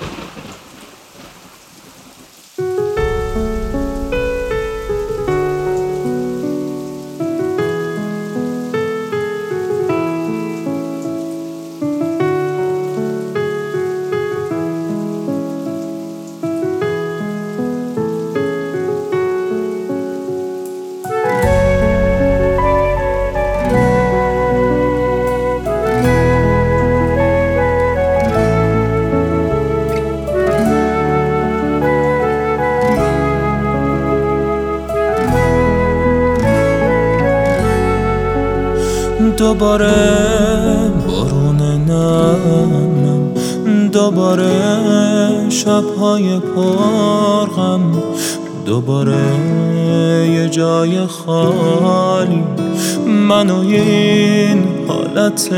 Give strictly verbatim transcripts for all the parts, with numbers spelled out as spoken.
دوباره بارون نمم، دوباره شبهای پرغم، دوباره یه جای خالی، من و این حالت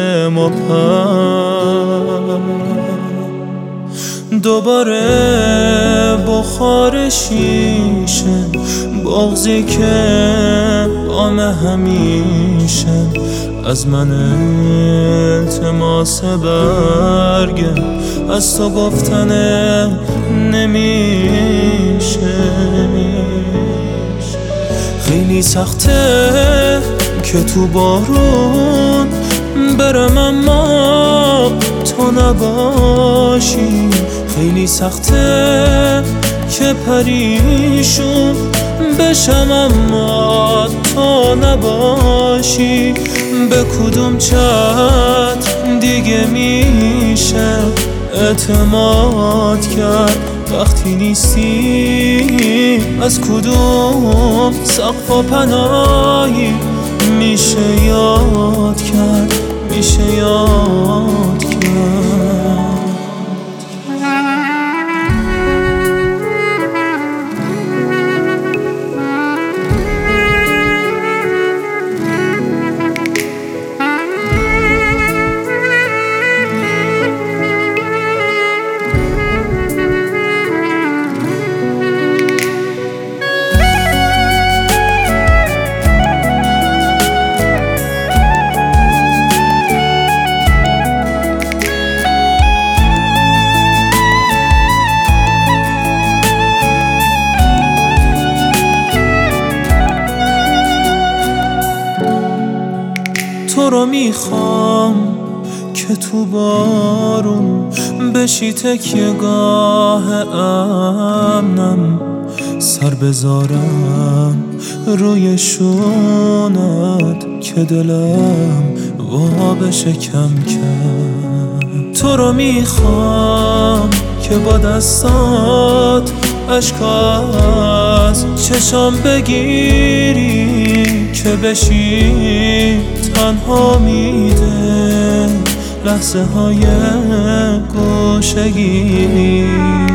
مبهم. دوباره بخار شیشه، بغضی که بام همیشه، از من التماس برگه، از تو گفتن نمیشه. خیلی سخته که تو بارون برم اما تو نباشی، خیلی سخته که پریشون بشم اما تو نباشی. به کدوم چتر دیگه میشه اعتماد کرد وقتی نیستی؟ از کدوم سقف و پناهی میشه یاد کرد، میشه یاد کرد. تو رو میخوام که تو بارون بشی تکیه‌گاه امنم، سر بذارم روی شونت که دلم وا بشه کم کم. تو رو میخوام که با دستات اشکا از چشام بگیری، که بشی تنها میده لحظه های گوشگی.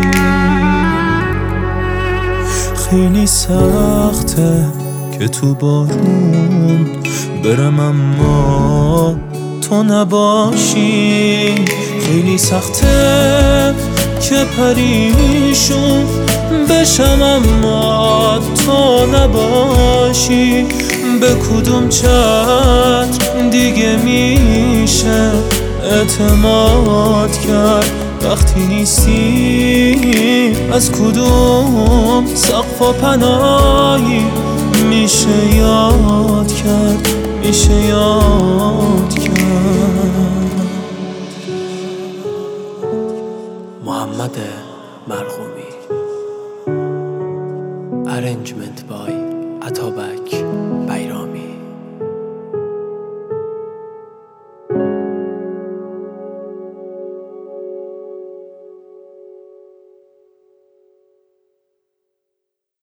خیلی سخته که تو بارون برم اما تو نباشی، خیلی سخته که پریشون بشم اما تو نباشی. به کدوم چتر دیگه میشه اعتماد کرد وقتی نیستی؟ از کدوم سقف و پناهی میشه یاد کرد، میشه یاد کرد. محمد مرغومی. Arrangement by Atobak Bayram.